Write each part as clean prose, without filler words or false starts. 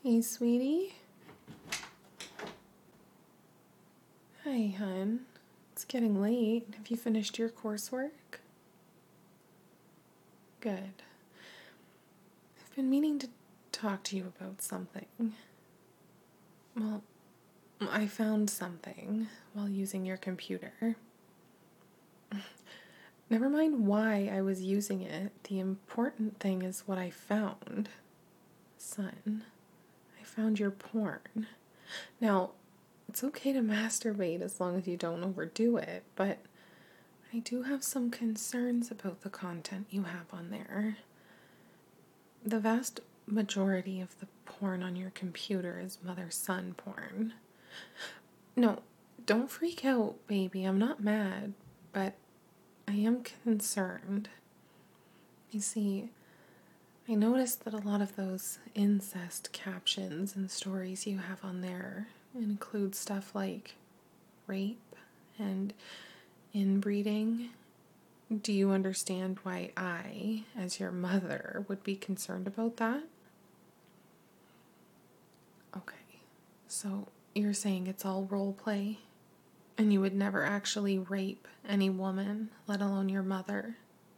Hey, sweetie. Hi, hon. It's getting late. Have you finished your coursework? Good. I've been meaning to talk to you about something. Well, I found something while using your computer. Never mind why I was using it. The important thing is what I found. Son, I found your porn. Now, it's okay to masturbate as long as you don't overdo it, but I do have some concerns about the content you have on there. The vast majority of the porn on your computer is mother-son porn. No, don't freak out, baby. I'm not mad, but I am concerned. You see, I noticed that a lot of those incest captions and stories you have on there include stuff like rape and inbreeding. Do you understand why I, as your mother, would be concerned about that? Okay, so you're saying it's all role play, and you would never actually rape any woman, let alone your mother?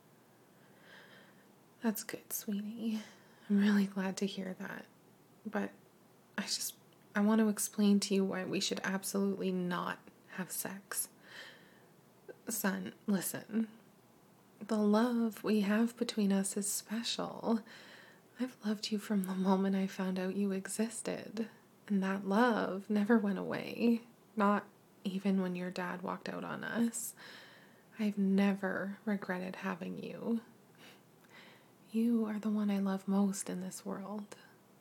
That's good, sweetie. I'm really glad to hear that. But I want to explain to you why we should absolutely not have sex. Son, listen. The love we have between us is special. I've loved you from the moment I found out you existed. And that love never went away. Not even when your dad walked out on us. I've never regretted having you. You are the one I love most in this world.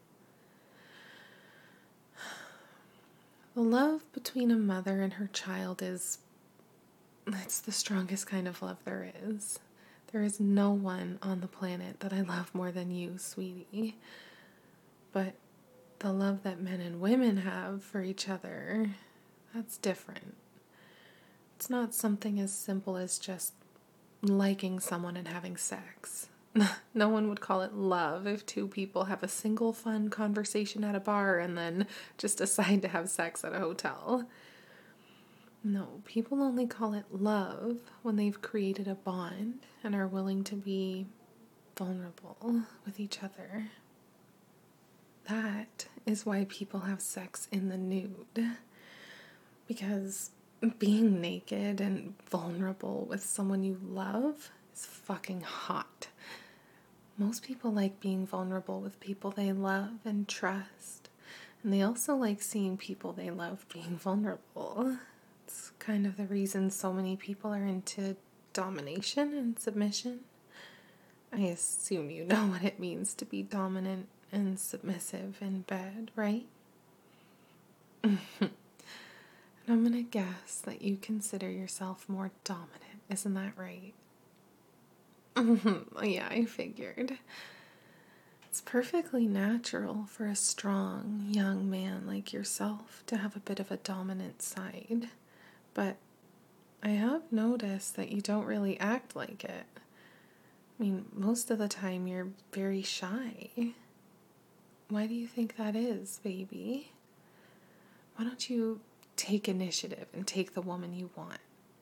The love between a mother and her child it's the strongest kind of love there is. There is no one on the planet that I love more than you, sweetie. But the love that men and women have for each other, that's different. It's not something as simple as just liking someone and having sex. No one would call it love if two people have a single fun conversation at a bar and then just decide to have sex at a hotel. No, people only call it love when they've created a bond and are willing to be vulnerable with each other. That is why people have sex in the nude. Because being naked and vulnerable with someone you love is fucking hot. Most people like being vulnerable with people they love and trust. And they also like seeing people they love being vulnerable. It's kind of the reason so many people are into domination and submission. I assume you know what it means to be dominant and submissive in bed, right? And I'm gonna guess that you consider yourself more dominant, isn't that right? Yeah, I figured. It's perfectly natural for a strong, young man like yourself to have a bit of a dominant side. But I have noticed that you don't really act like it. I mean, most of the time you're very shy. Why do you think that is, baby? Why don't you take initiative and take the woman you want?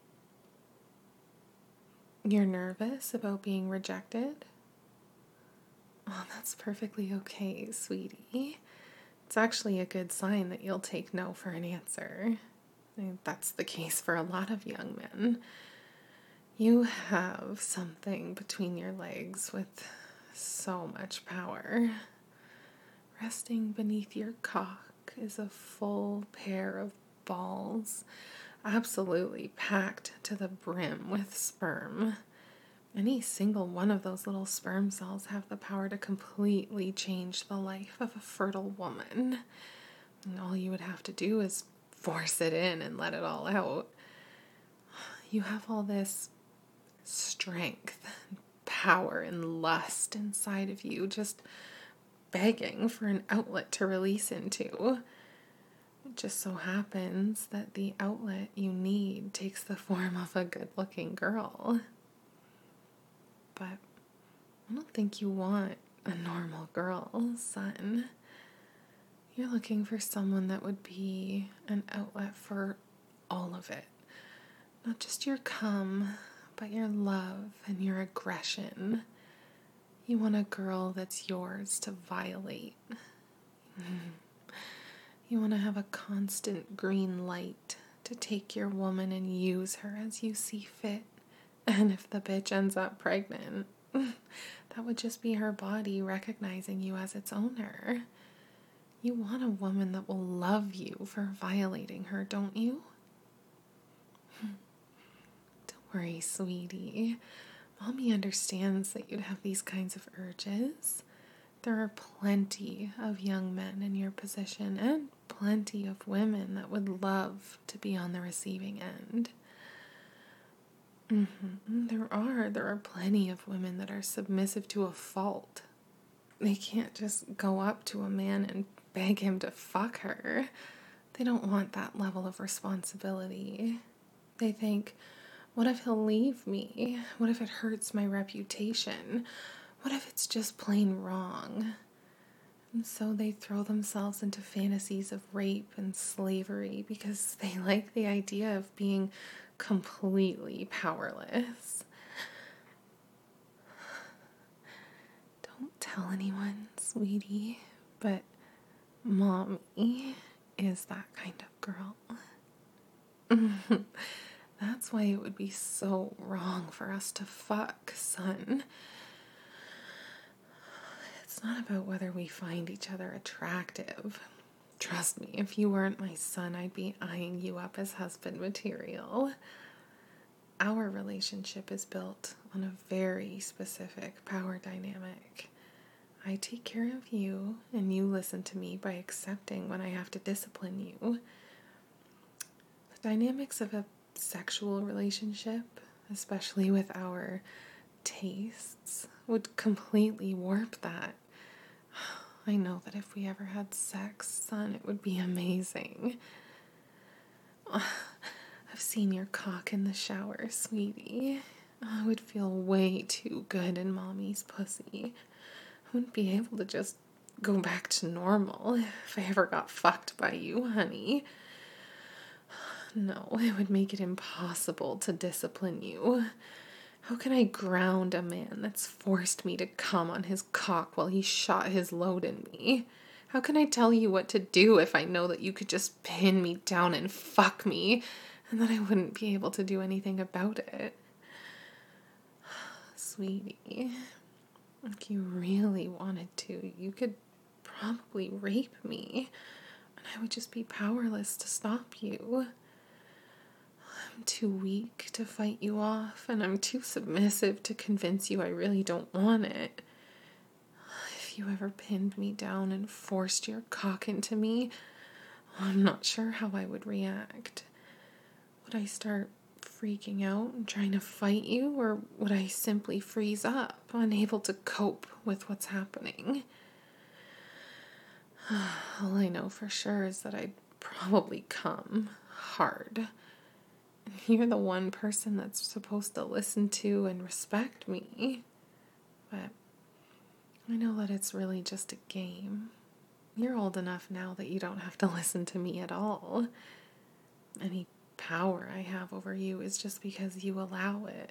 You're nervous about being rejected? Oh, that's perfectly okay, sweetie. It's actually a good sign that you'll take no for an answer. I mean, that's the case for a lot of young men. You have something between your legs with so much power. Resting beneath your cock is a full pair of balls, absolutely packed to the brim with sperm. Any single one of those little sperm cells have the power to completely change the life of a fertile woman. And all you would have to do is force it in and let it all out. You have all this strength, power, and lust inside of you, just begging for an outlet to release into. It just so happens that the outlet you need takes the form of a good-looking girl. But I don't think you want a normal girl, son. You're looking for someone that would be an outlet for all of it. Not just your cum, but your love and your aggression. You want a girl that's yours to violate. You want to have a constant green light to take your woman and use her as you see fit. And if the bitch ends up pregnant, that would just be her body recognizing you as its owner. You want a woman that will love you for violating her, don't you? Don't worry, sweetie. Mommy understands that you'd have these kinds of urges. There are plenty of young men in your position and plenty of women that would love to be on the receiving end. There are plenty of women that are submissive to a fault. They can't just go up to a man and beg him to fuck her. They don't want that level of responsibility. They think, what if he'll leave me? What if it hurts my reputation? What if it's just plain wrong? And so they throw themselves into fantasies of rape and slavery because they like the idea of being completely powerless. Don't tell anyone, sweetie, but Mommy is that kind of girl. That's why it would be so wrong for us to fuck, son. It's not about whether we find each other attractive. Trust me, if you weren't my son, I'd be eyeing you up as husband material. Our relationship is built on a very specific power dynamic. I take care of you, and you listen to me by accepting when I have to discipline you. The dynamics of a sexual relationship, especially with our tastes, would completely warp that. I know that if we ever had sex, son, it would be amazing. I've seen your cock in the shower, sweetie. It would feel way too good in Mommy's pussy. I wouldn't be able to just go back to normal if I ever got fucked by you, honey. No, it would make it impossible to discipline you. How can I ground a man that's forced me to come on his cock while he shot his load in me? How can I tell you what to do if I know that you could just pin me down and fuck me, and that I wouldn't be able to do anything about it? Sweetie, if you really wanted to, you could probably rape me, and I would just be powerless to stop you. I'm too weak to fight you off, and I'm too submissive to convince you I really don't want it. If you ever pinned me down and forced your cock into me, I'm not sure how I would react. Would I start freaking out and trying to fight you, or would I simply freeze up, unable to cope with what's happening? All I know for sure is that I'd probably come hard. You're the one person that's supposed to listen to and respect me. But I know that it's really just a game. You're old enough now that you don't have to listen to me at all. Any power I have over you is just because you allow it.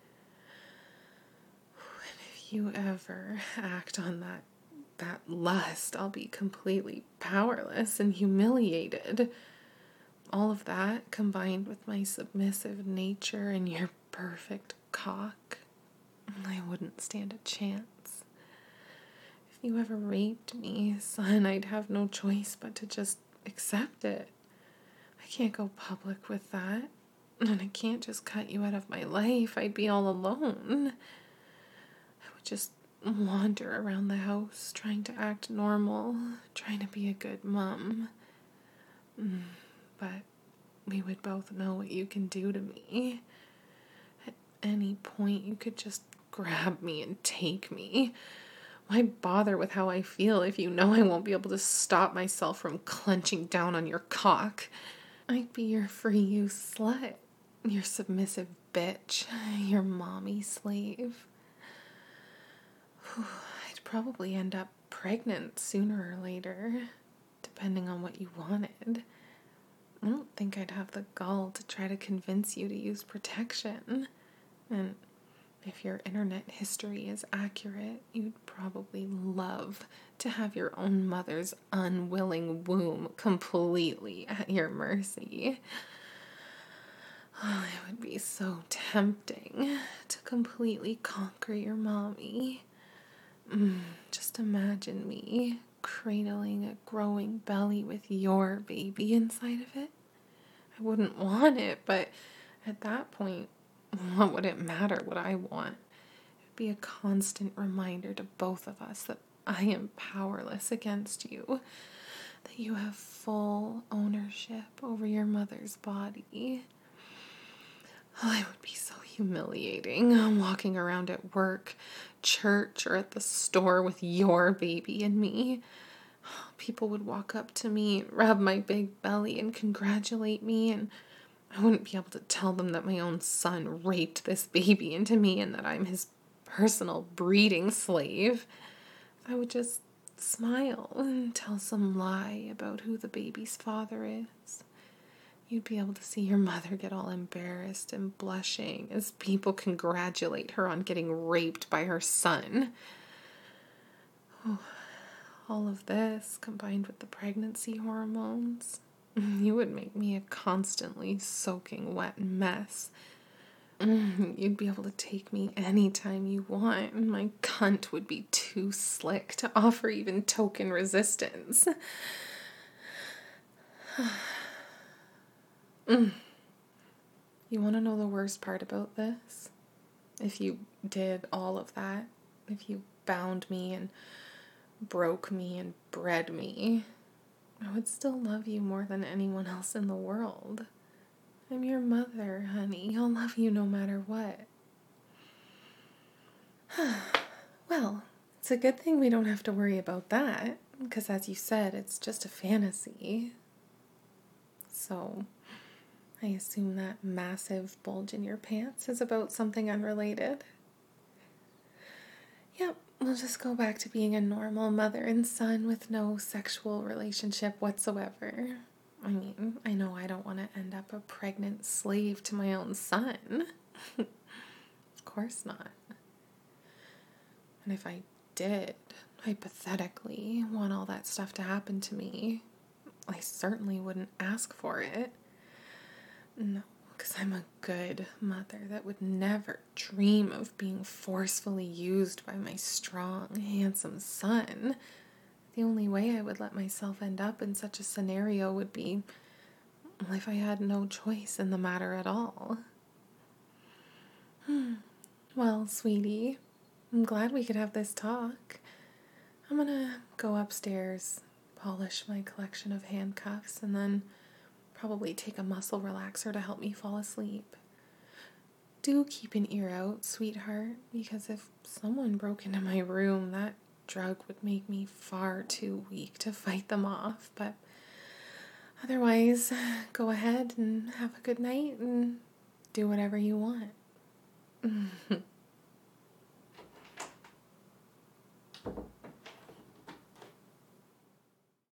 And if you ever act on that lust, I'll be completely powerless and humiliated. All of that, combined with my submissive nature and your perfect cock, I wouldn't stand a chance. If you ever raped me, son, I'd have no choice but to just accept it. I can't go public with that, and I can't just cut you out of my life. I'd be all alone. I would just wander around the house, trying to act normal, trying to be a good mom. But we would both know what you can do to me. At any point, you could just grab me and take me. Why bother with how I feel if you know I won't be able to stop myself from clenching down on your cock? I'd be your free use slut, your submissive bitch, your mommy slave. I'd probably end up pregnant sooner or later, depending on what you wanted. I don't think I'd have the gall to try to convince you to use protection. And if your internet history is accurate, you'd probably love to have your own mother's unwilling womb completely at your mercy. Oh, it would be so tempting to completely conquer your mommy. Just imagine me cradling a growing belly with your baby inside of it. I wouldn't want it, but at that point, what would it matter what I want? It would be a constant reminder to both of us that I am powerless against you, that you have full ownership over your mother's body. Oh, it would be so humiliating walking around at work, church, or at the store with your baby and me. People would walk up to me, rub my big belly, and congratulate me, and I wouldn't be able to tell them that my own son raped this baby into me and that I'm his personal breeding slave. I would just smile and tell some lie about who the baby's father is. You'd be able to see your mother get all embarrassed and blushing as people congratulate her on getting raped by her son. Oh, all of this, combined with the pregnancy hormones, you would make me a constantly soaking wet mess. You'd be able to take me anytime you want, and my cunt would be too slick to offer even token resistance. You want to know the worst part about this? If you did all of that, if you bound me and broke me and bred me, I would still love you more than anyone else in the world. I'm your mother, honey. I'll love you no matter what. Well, it's a good thing we don't have to worry about that, because as you said, it's just a fantasy. So, I assume that massive bulge in your pants is about something unrelated. Yep, we'll just go back to being a normal mother and son with no sexual relationship whatsoever. I mean, I know I don't want to end up a pregnant slave to my own son. Of course not. And if I did, hypothetically, want all that stuff to happen to me, I certainly wouldn't ask for it. No, because I'm a good mother that would never dream of being forcefully used by my strong, handsome son. The only way I would let myself end up in such a scenario would be if I had no choice in the matter at all. Well, sweetie, I'm glad we could have this talk. I'm gonna go upstairs, polish my collection of handcuffs, and then probably take a muscle relaxer to help me fall asleep. Do keep an ear out, sweetheart, because if someone broke into my room, that drug would make me far too weak to fight them off. But otherwise, go ahead and have a good night and do whatever you want.